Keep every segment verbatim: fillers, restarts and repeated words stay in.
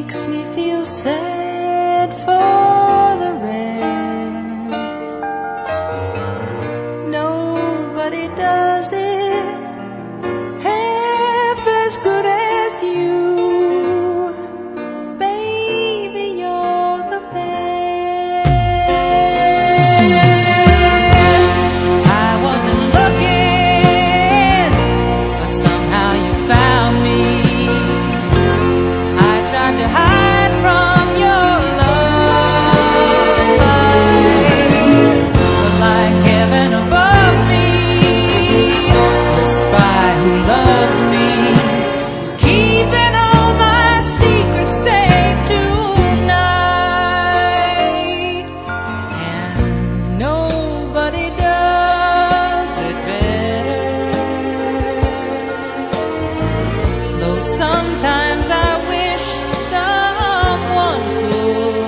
makes me feel sad for the rest. Nobody does it half as good as you. Baby, you're the best. I wasn't looking, but somehow you found me. I tried to hide from your love, but like heaven above me, the spy who loved me is keeping all my secrets safe tonight, and nobody does it better. Though sometimes I wish someone could.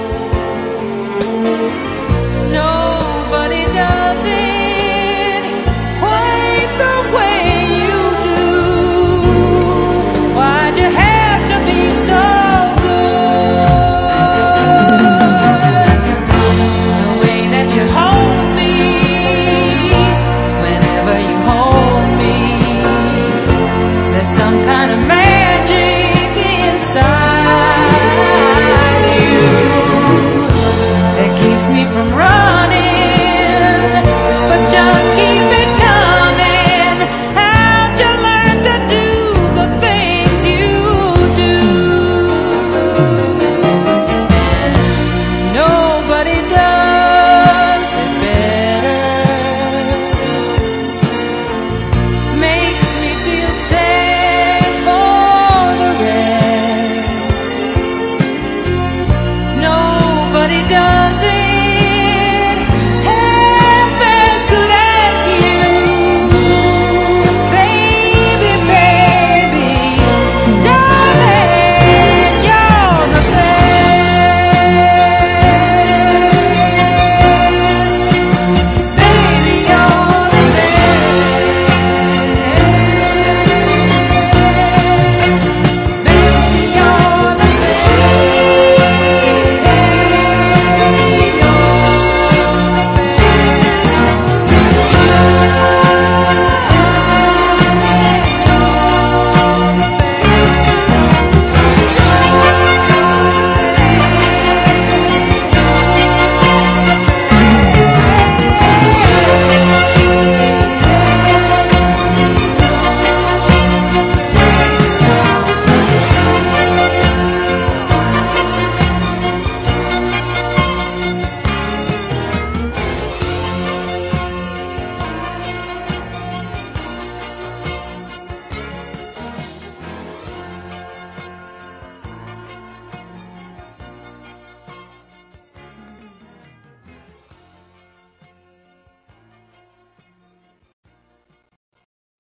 Nobody does it quite the way you do. Why'd you have to be so good? The way that you hold me, whenever you hold me, there's some kind of magic inside you that keeps me from